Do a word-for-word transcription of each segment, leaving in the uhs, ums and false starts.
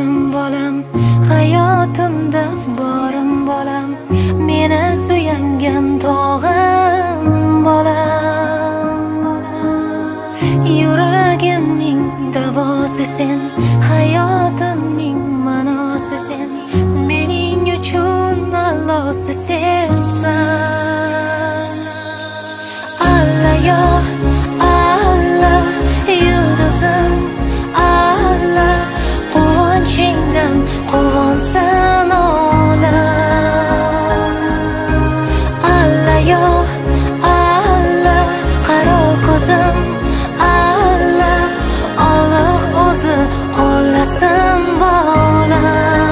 jonim bolam, hayotimda borim bolam, meni suyangan tog'im bolam. Yuragimning davosi sen, hayotimning ma'nosi sen, mening uchun Allohsi sensan. Allah yo Allah, yulduzim Allah, quvonchingdan quvonsin olam. Allah yo Allah, qaro ko'zim Allah, Alloh o'zi qo'llasin bolam.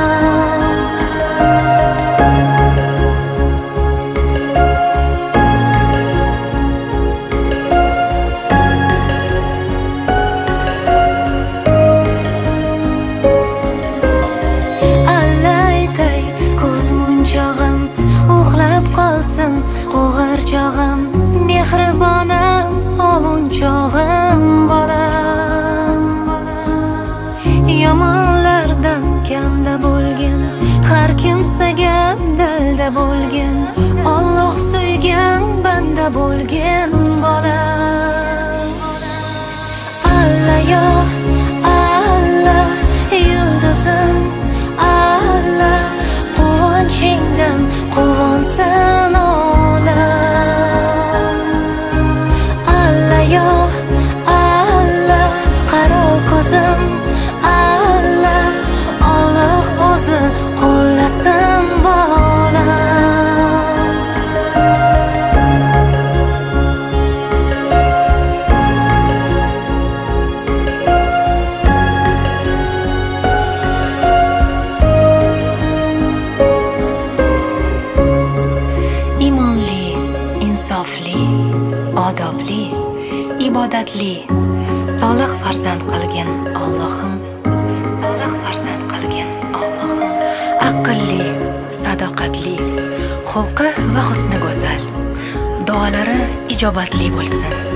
Qo'g'irchog'im, mehribonim, ovunchog'im bolam. Yomonlardan kanda bo'lgin, har kimsaga dalda bo'lgin, Alloh suygan banda bo'lgin bolam. Allah yo Allah, yulduzim Allah, quvonchingdan quvonsin olam. Allah yo Allah, qaro ko'zim Allah, Alloh o'zi qo'llasin bolam. Imonli, insofli, odobli, ibodatli, solih farzand qilgin Allohim, solih farzand qilgin Allohim. Aqlli, sadoqatli, xulqi va husni go'zal, duolari ijobatli bo'lsin.